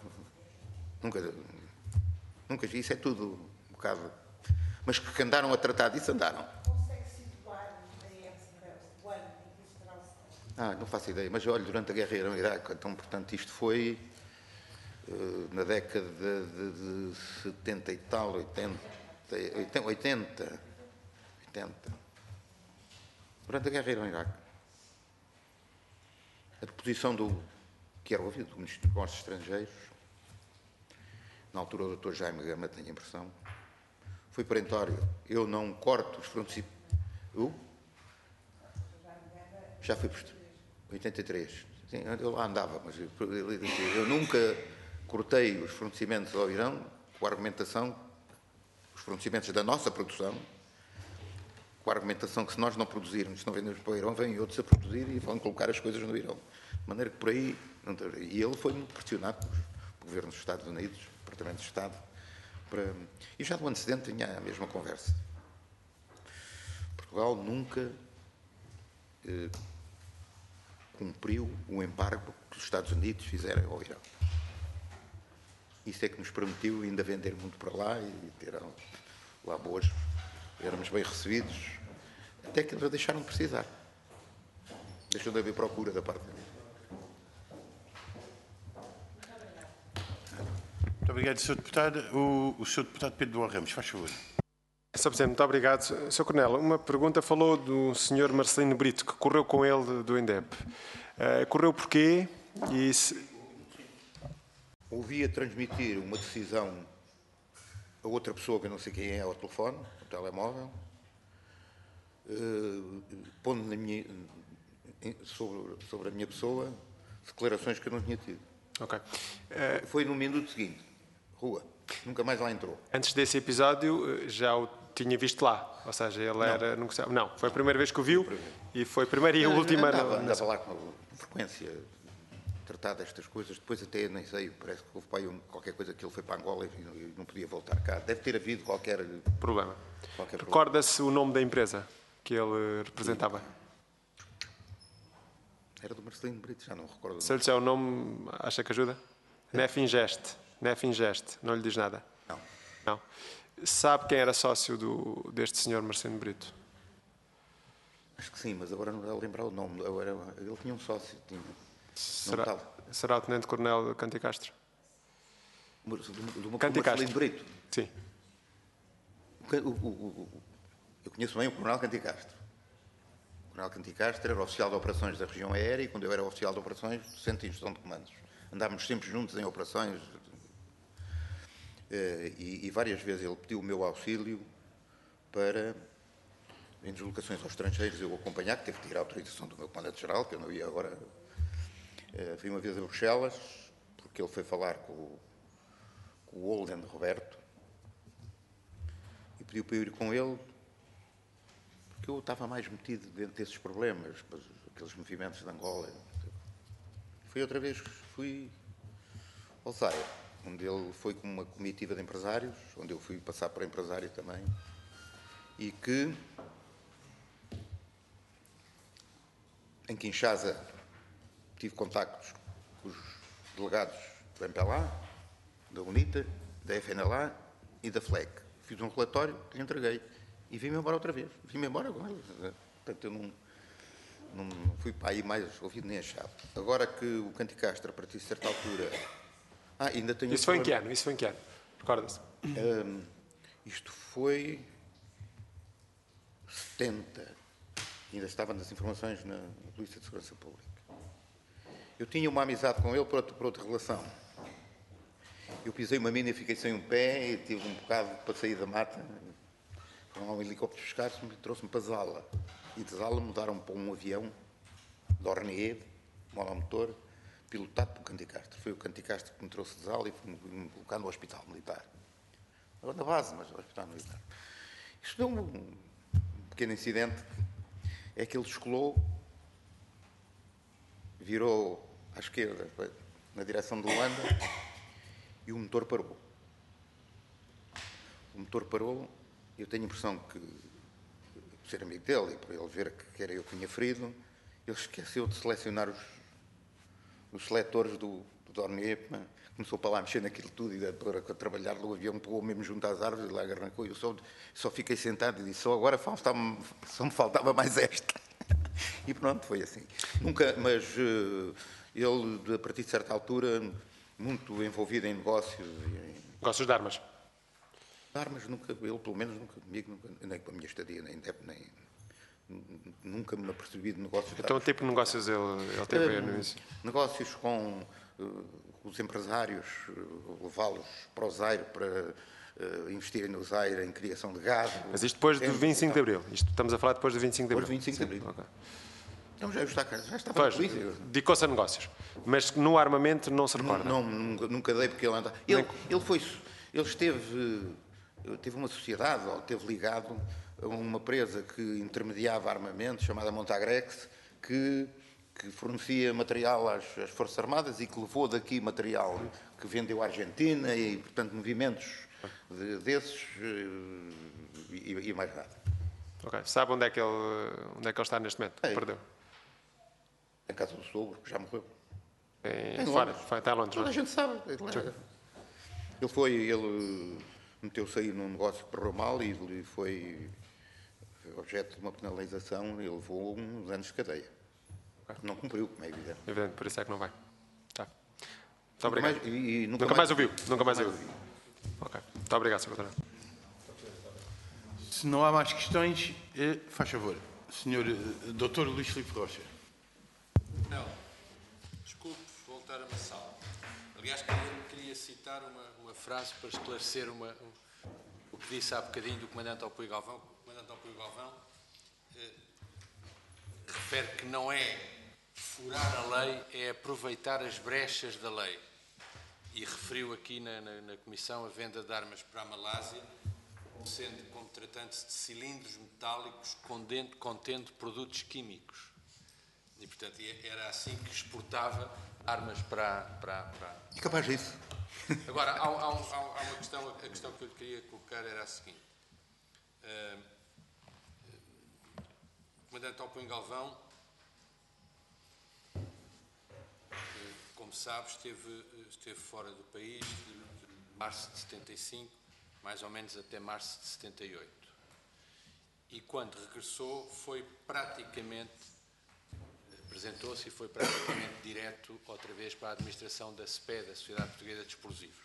Nunca, isso é tudo um bocado... Mas que andaram a tratar disso, andaram. Consegue situar a época, o ano em que isso terá Não faço ideia, mas olha, durante a guerra Irão-Iraque, então, portanto, isto foi na década de 70 e tal, 80. Durante a guerra Irão-Iraque. A deposição que era ouvido do Ministro dos Negócios Estrangeiros, na altura o Dr. Jaime Gama, tenho a impressão, foi perentório. Eu não corto os fornecimentos. Já fui por 83. Sim, eu lá andava, mas eu nunca cortei os fornecimentos ao Irão com a argumentação, os fornecimentos da nossa produção, com a argumentação que se nós não produzirmos, se não vendermos para o Irão, vêm outros a produzir e vão colocar as coisas no Irão. De maneira que por aí... E ele foi muito pressionado pelo governo dos Estados Unidos, Departamento de Estado, e já do antecedente tinha a mesma conversa. Portugal nunca cumpriu o embargo que os Estados Unidos fizeram ao Irão. Isso é que nos permitiu ainda vender muito para lá e ter lá boas, éramos bem recebidos, até que eles deixaram de precisar. Deixou de haver procura da parte deles. Muito obrigado, Sr. Deputado. O Sr. Deputado Pedro Duarte Ramos, faz favor. Sr. Presidente, muito obrigado. Sr. Coronel, uma pergunta. Falou do Sr. Marcelino Brito, que correu com ele do INDEP. Correu porquê? E Ouvia transmitir uma decisão a outra pessoa, que eu não sei quem é, ao telefone, ao telemóvel, pondo sobre a minha pessoa declarações que eu não tinha tido. Ok. Foi no minuto seguinte. Rua. Nunca mais lá entrou. Antes desse episódio, já o tinha visto lá. Ou seja, ele era... Não, foi a primeira vez que o viu e foi a primeira e a última... Andava lá com frequência tratar destas coisas. Depois até, nem sei, parece que houve para aí qualquer coisa que ele foi para Angola e não podia voltar cá. Deve ter havido qualquer problema. problema. Recorda-se o nome da empresa que ele representava? Era do Marcelino Brito, já não recordo. Se ele disser o nome, acha que ajuda? Nefingest. Nefingest. Não lhe diz nada? Não. Não. Sabe quem era sócio deste senhor Marcelino Brito? Acho que sim, mas agora não vou lembrar o nome. Ele tinha um sócio. Será o Tenente-Coronel Canticastro? Do Canticastro. Marcelino Brito. Sim. Eu conheço bem o Coronel Canticastro. O Coronel Canticastro era oficial de operações da região aérea e quando eu era oficial de operações, do Centro de Gestão de Comandos. Andávamos sempre juntos em operações e várias vezes ele pediu o meu auxílio para, em deslocações aos estrangeiros, eu acompanhar, que teve que tirar a autorização do meu comandante-geral, que eu não ia agora. Fui uma vez a Bruxelas, porque ele foi falar com o Holden Roberto e pediu para eu ir com ele, porque eu estava mais metido dentro desses problemas, aqueles movimentos de Angola. Foi outra vez que fui ao Zaire, onde ele foi com uma comitiva de empresários, onde eu fui passar para empresário também, e que em Kinshasa tive contactos com os delegados do MPLA, da UNITA, da FNLA e da FLEC. Fiz um relatório, lhe entreguei e vim-me embora outra vez. Vim-me embora com eles. Portanto, eu não fui para aí mais ouvido nem achado. Agora que o Canticastro, a partir de certa altura... ainda tenho... Isso foi em que ano? Isso foi em que ano? Recorda-se? Isto foi 70. Ainda estava nas informações na Polícia de Segurança Pública. Eu tinha uma amizade com ele por outra relação. Eu pisei uma mina e fiquei sem um pé e tive um bocado para sair da mata. Foi um helicóptero buscar-me e trouxe-me para Zala. E de Zala mudaram para um avião, Dornier, monomotor, pilotado pelo Canticastro. Foi o Canticastro que me trouxe de Zala e foi-me colocar no hospital militar. Agora na base, mas no hospital militar. Isto deu um pequeno incidente. É que ele descolou, virou à esquerda, na direção de Luanda, e o motor parou. O motor parou, eu tenho a impressão que, por ser amigo dele e por ele ver que era eu que tinha ferido, ele esqueceu de selecionar os seletores do Dornier, começou para lá mexer naquilo tudo e para trabalhar no avião, pegou mesmo junto às árvores e lá arrancou. Eu só fiquei sentado e disse, só agora só me faltava mais esta. E pronto, foi assim. Mas ele, a partir de certa altura, muito envolvido em negócios. Negócios de armas? Armas, nunca, ele pelo menos nunca comigo, nem com a minha estadia, nunca me apercebi de negócios de armas. Então, tipo de negócios ele teve no início? Negócios com os empresários, levá-los para o Zaire para investirem no Zaire em criação de gado. Mas isto depois do 25 de Abril? Isto estamos a falar depois do 25 de Abril? Depois do 25 de Abril. Okay. Então já estava pois, na polícia. dedicou-se a negócios. Mas no armamento não se recorda? Nunca dei, porque ele andava... Ele teve uma sociedade, ou teve ligado a uma empresa que intermediava armamento, chamada Montagrex, que fornecia material às Forças Armadas e que levou daqui material que vendeu à Argentina e, portanto, movimentos desses e mais nada. Ok. Sabe onde é que ele está neste momento? Perdeu? Em casa do sogro, que já morreu. Fora, está em Londres. Toda a gente sabe. Ele meteu-se aí num negócio que correu mal e ele foi objeto de uma penalização e levou uns anos de cadeia. Não cumpriu, como é evidente. Evidente, por isso é que não vai. Tá. Muito obrigado. Nunca mais ouviu? Nunca mais ouviu. Ok. Muito obrigado, Sr. Coronel. Se não há mais questões, faz favor. Senhor Dr. Luís Filipe Rocha. Não. Desculpe voltar a uma sala. Aliás, queria citar uma frase para esclarecer o que disse há bocadinho do Comandante Alpuí Galvão. O Comandante Alpuí Galvão refere que não é furar a lei, é aproveitar as brechas da lei. E referiu aqui na Comissão a venda de armas para a Malásia, sendo como tratando-se de cilindros metálicos contendo produtos químicos. E, portanto, era assim que exportava armas para... É capaz disso. Agora, há uma questão, a questão que eu lhe queria colocar era a seguinte. O Comandante Alpuí Galvão, como sabe, esteve fora do país de março de 75, mais ou menos até março de 78. E quando regressou, apresentou-se e foi praticamente direto outra vez para a administração da SPE, da Sociedade Portuguesa de Explosivos.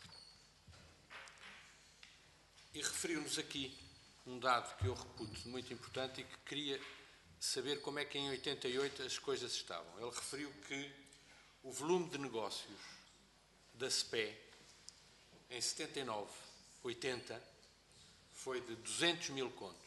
E referiu-nos aqui um dado que eu reputo muito importante e que queria saber como é que em 88 as coisas estavam. Ele referiu que o volume de negócios da SPE em 79, 80, foi de 200 mil contos.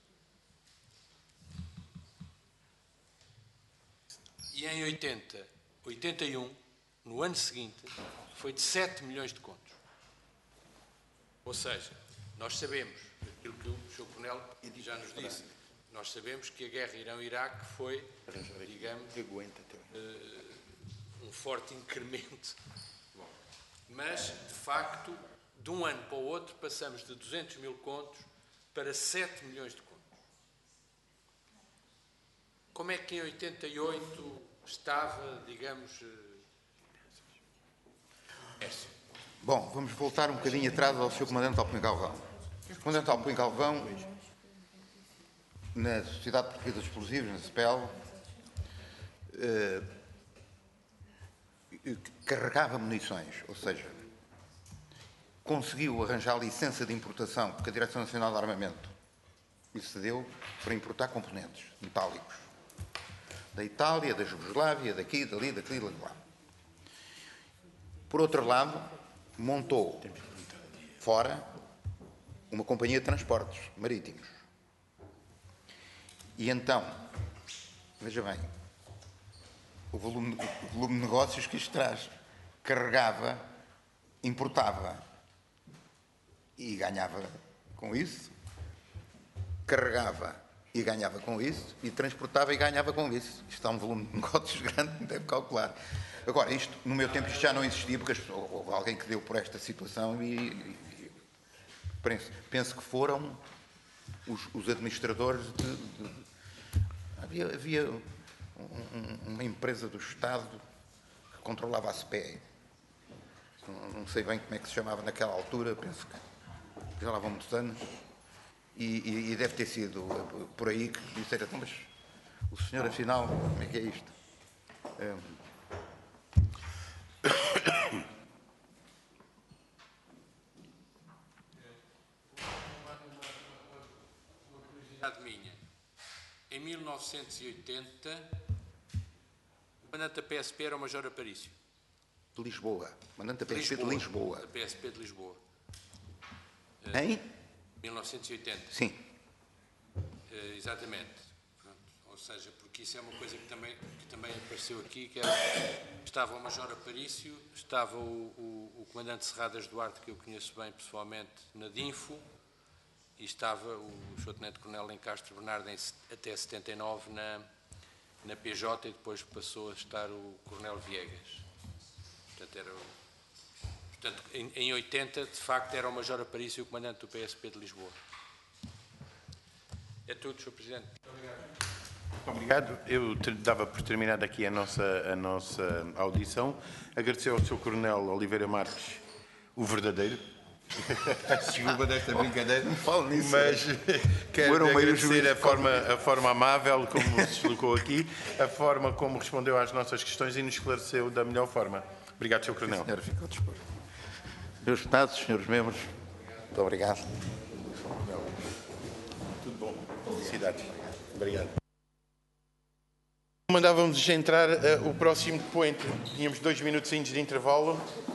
E em 80, 81, no ano seguinte, foi de 7 milhões de contos. Ou seja, nós sabemos, aquilo que o Sr. Coronel já nos disse, nós sabemos que a guerra Irão-Iraque foi, digamos, um forte incremento. Bom, mas, de facto, de um ano para o outro, passamos de 200 mil contos para 7 milhões de contos. Como é que em 88 estava, digamos... Bom, vamos voltar um bocadinho atrás ao Sr. Comandante Alpuí Galvão. O Comandante Alpuí Galvão, na Sociedade Portuguesa de Explosivos, na SPEL, carregava munições, ou seja, conseguiu arranjar licença de importação, porque a Direção Nacional de Armamento lhe cedeu para importar componentes metálicos. Da Itália, da Jugoslávia, daqui, dali, daquilo, de lá. Por outro lado, montou fora uma companhia de transportes marítimos. E então, veja bem, o volume de negócios que isto traz. Carregava, importava e ganhava com isso, carregava e ganhava com isso, e transportava e ganhava com isso. Isto é um volume de negócios grande, não deve calcular. Agora, isto, no meu tempo, isto já não existia, porque houve alguém que deu por esta situação e penso que foram os administradores havia uma empresa do Estado que controlava a SPE. Não sei bem como é que se chamava naquela altura, penso que já lá vão muitos anos. E deve ter sido por aí que disseram, mas o senhor, afinal, como é que é isto? Uma curiosidade minha. Em 1980, o comandante da PSP era o Major Aparício. De Lisboa. Mandante da PSP de Lisboa. Da PSP de Lisboa. Em? 1980. Sim. Exatamente. Pronto. Ou seja, porque isso é uma coisa que também apareceu aqui, que era, estava o Major Aparício, estava o Comandante Serradas Duarte, que eu conheço bem pessoalmente, na DINFO, e estava o Sr. Tenente-Coronel Lencastre Bernardo até 79 na PJ, e depois passou a estar o Coronel Viegas. Portanto, em 80, de facto, era o Major Aparício e o Comandante do PSP de Lisboa. É tudo, Sr. Presidente. Muito obrigado. Muito obrigado. Eu dava por terminada aqui a nossa audição. Agradecer ao Sr. Coronel Oliveira Marques o verdadeiro. Desculpa desta brincadeira. Não falo nisso. Mas quero agradecer a forma amável como se deslocou aqui, a forma como respondeu às nossas questões e nos esclareceu da melhor forma. Obrigado, Sr. Coronel. Senhora, fica ao dispor. Senhores deputados, senhores membros, muito obrigado. Felicidades. Obrigado. Mandávamos entrar o próximo depoente. Tínhamos 2 minutos de intervalo.